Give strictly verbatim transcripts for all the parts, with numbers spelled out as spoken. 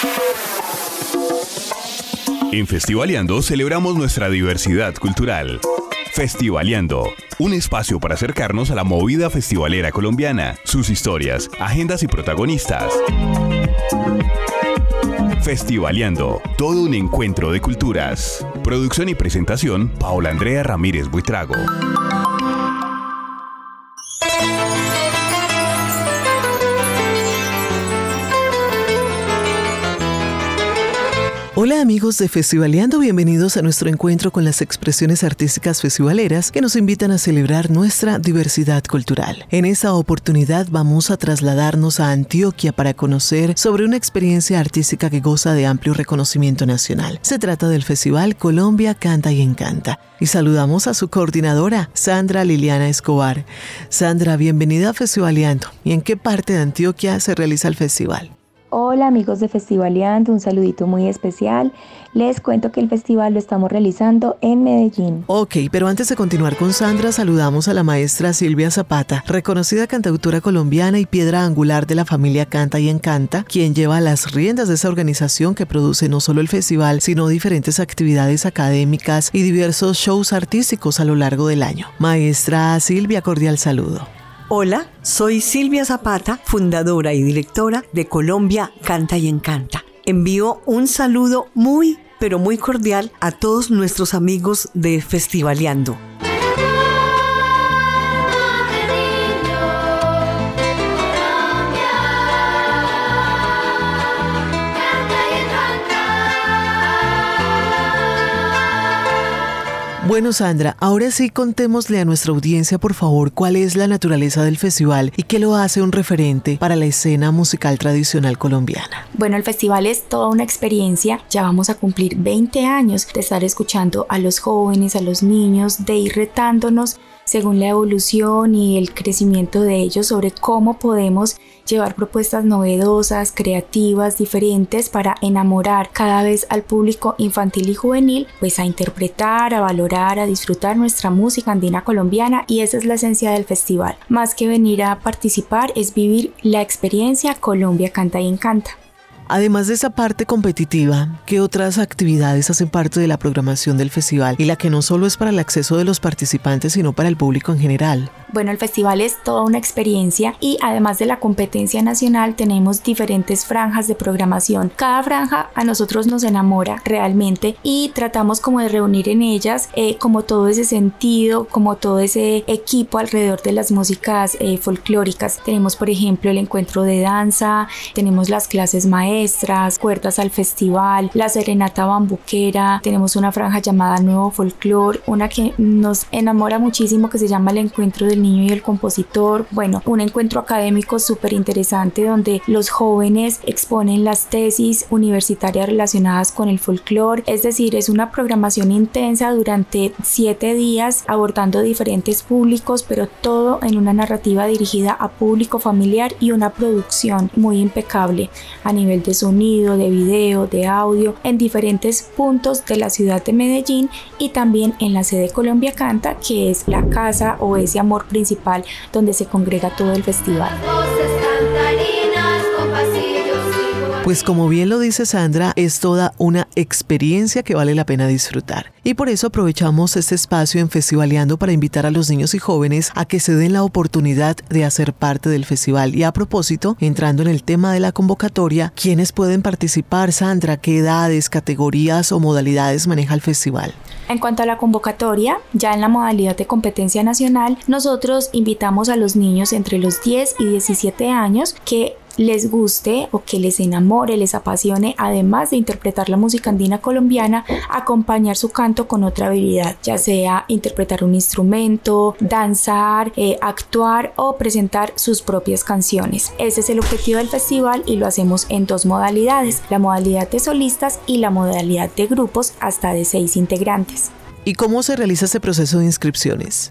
En Festivaleando celebramos nuestra diversidad cultural. Festivaleando, un espacio para acercarnos a la movida festivalera colombiana, sus historias, agendas y protagonistas. Festivaleando, todo un encuentro de culturas. Producción y presentación, Paola Andrea Ramírez Buitrago. Hola amigos de Festivaleando, bienvenidos a nuestro encuentro con las expresiones artísticas festivaleras que nos invitan a celebrar nuestra diversidad cultural. En esta oportunidad vamos a trasladarnos a Antioquia para conocer sobre una experiencia artística que goza de amplio reconocimiento nacional. Se trata del Festival Colombia Canta y Encanta. Y saludamos a su coordinadora, Sandra Liliana Escobar. Sandra, bienvenida a Festivaleando. ¿Y en qué parte de Antioquia se realiza el festival? Hola amigos de Festivaleando, un saludito muy especial. Les cuento que el festival lo estamos realizando en Medellín. Ok, pero antes de continuar con Sandra, saludamos a la maestra Silvia Zapata, reconocida cantautora colombiana y piedra angular de la familia Canta y Encanta, quien lleva las riendas de esa organización que produce no solo el festival, sino diferentes actividades académicas y diversos shows artísticos a lo largo del año. Maestra Silvia, cordial saludo. Hola, soy Silvia Zapata, fundadora y directora de Colombia Canta y Encanta. Envío un saludo muy, pero muy cordial a todos nuestros amigos de Festivaleando. Bueno, Sandra, ahora sí contémosle a nuestra audiencia, por favor, cuál es la naturaleza del festival y qué lo hace un referente para la escena musical tradicional colombiana. Bueno, el festival es toda una experiencia. Ya vamos a cumplir veinte años de estar escuchando a los jóvenes, a los niños, de ir retándonos según la evolución y el crecimiento de ellos sobre cómo podemos llevar propuestas novedosas, creativas, diferentes para enamorar cada vez al público infantil y juvenil, pues a interpretar, a valorar, a disfrutar nuestra música andina colombiana, y esa es la esencia del festival. Más que venir a participar, es vivir la experiencia Colombia Canta y Encanta. Además de esa parte competitiva, ¿qué otras actividades hacen parte de la programación del festival y la que no solo es para el acceso de los participantes, sino para el público en general? Bueno, el festival es toda una experiencia y además de la competencia nacional tenemos diferentes franjas de programación. Cada franja a nosotros nos enamora realmente y tratamos como de reunir en ellas eh, como todo ese sentido, como todo ese equipo alrededor de las músicas eh, folclóricas. Tenemos por ejemplo el encuentro de danza, tenemos las clases maestras, cuerdas al festival, la serenata bambuquera, tenemos una franja llamada Nuevo Folclor, una que nos enamora muchísimo que se llama el encuentro del niño y el compositor. Bueno, un encuentro académico súper interesante donde los jóvenes exponen las tesis universitarias relacionadas con el folclore. Es decir, es una programación intensa durante siete días abordando diferentes públicos, pero todo en una narrativa dirigida a público familiar y una producción muy impecable a nivel de sonido, de video, de audio, en diferentes puntos de la ciudad de Medellín y también en la sede Colombia Canta, que es la casa o ese amor principal donde se congrega todo el festival. Pues como bien lo dice Sandra, es toda una experiencia que vale la pena disfrutar. Y por eso aprovechamos este espacio en Festivaleando para invitar a los niños y jóvenes a que se den la oportunidad de hacer parte del festival. Y a propósito, entrando en el tema de la convocatoria, ¿quiénes pueden participar, Sandra? ¿Qué edades, categorías o modalidades maneja el festival? En cuanto a la convocatoria, ya en la modalidad de competencia nacional, nosotros invitamos a los niños entre los diez y diecisiete años que les guste o que les enamore, les apasione, además de interpretar la música andina colombiana, acompañar su canto con otra habilidad, ya sea interpretar un instrumento, danzar, eh, actuar o presentar sus propias canciones. Ese es el objetivo del festival y lo hacemos en dos modalidades, la modalidad de solistas y la modalidad de grupos hasta de seis integrantes. ¿Y cómo se realiza este proceso de inscripciones?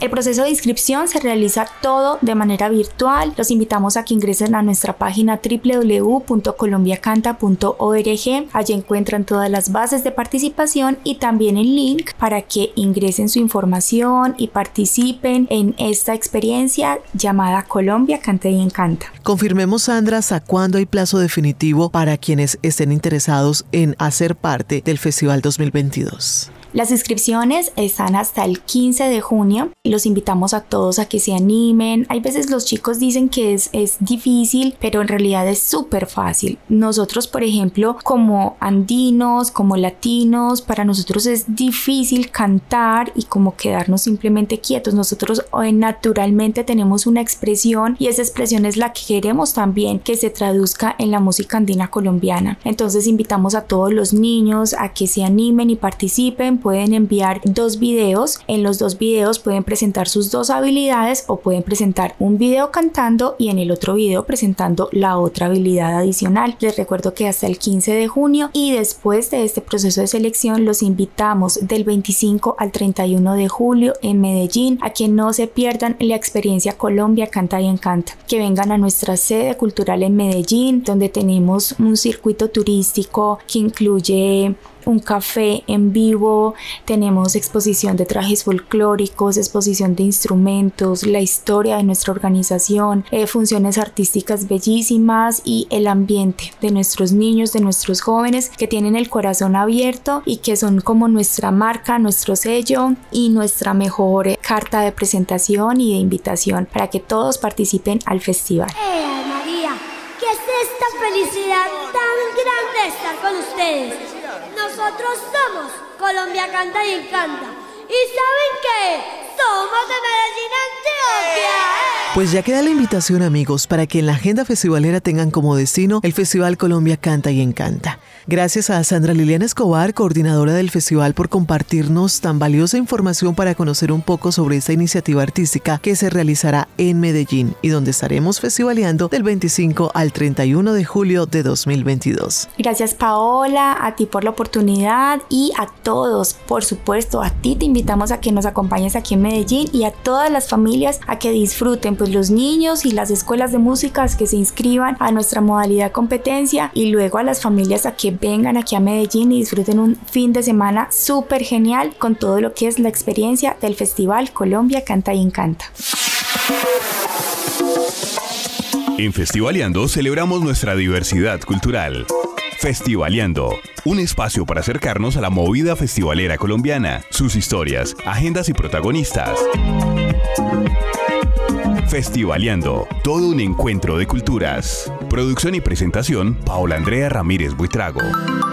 El proceso de inscripción se realiza todo de manera virtual. Los invitamos a que ingresen a nuestra página doble u doble u doble u punto colombia canta punto org. Allí encuentran todas las bases de participación y también el link para que ingresen su información y participen en esta experiencia llamada Colombia Canta y Encanta. Confirmemos, Sandra, ¿hasta cuándo hay plazo definitivo para quienes estén interesados en hacer parte del Festival dos mil veintidós? Las inscripciones están hasta el quince de junio. Los invitamos a todos a que se animen. Hay veces los chicos dicen que es, es difícil, pero en realidad es súper fácil. Nosotros, por ejemplo, como andinos, como latinos, para nosotros es difícil cantar y como quedarnos simplemente quietos. Nosotros hoy naturalmente tenemos una expresión y esa expresión es la que queremos también que se traduzca en la música andina colombiana. Entonces invitamos a todos los niños a que se animen y participen. Pueden enviar dos videos. En los dos videos pueden presentar sus dos habilidades o pueden presentar un video cantando y en el otro video presentando la otra habilidad adicional. Les recuerdo que hasta el quince de junio y después de este proceso de selección los invitamos del veinticinco al treinta y uno de julio en Medellín a que no se pierdan la experiencia Colombia Canta y Encanta. Que vengan a nuestra sede cultural en Medellín, donde tenemos un circuito turístico que incluye un café en vivo, tenemos exposición de trajes folclóricos, exposición de instrumentos, la historia de nuestra organización, eh, funciones artísticas bellísimas y el ambiente de nuestros niños, de nuestros jóvenes que tienen el corazón abierto y que son como nuestra marca, nuestro sello y nuestra mejor eh, carta de presentación y de invitación para que todos participen al festival. ¡Eh, María! ¿Qué es esta felicidad tan grande de estar con ustedes? Nosotros somos Colombia Canta y Encanta. ¿Y saben qué? Somos de Medellín, Antioquia. ¿eh? Pues ya queda la invitación, amigos, para que en la agenda festivalera tengan como destino el Festival Colombia Canta y Encanta. Gracias a Sandra Liliana Escobar, coordinadora del festival, por compartirnos tan valiosa información para conocer un poco sobre esta iniciativa artística que se realizará en Medellín y donde estaremos festivaleando del veinticinco al treinta y uno de julio de dos mil veintidós. Gracias, Paola, a ti por la oportunidad y a todos, por supuesto, a ti te invitamos a que nos acompañes aquí en Medellín y a todas las familias a que disfruten, pues los niños y las escuelas de música que se inscriban a nuestra modalidad competencia y luego a las familias a que vengan aquí a Medellín y disfruten un fin de semana súper genial con todo lo que es la experiencia del Festival Colombia Canta y Encanta. En Festivaleando celebramos nuestra diversidad cultural. Festivaleando, un espacio para acercarnos a la movida festivalera colombiana, sus historias, agendas y protagonistas. Festivaleando, todo un encuentro de culturas. Producción y presentación, Paola Andrea Ramírez Buitrago.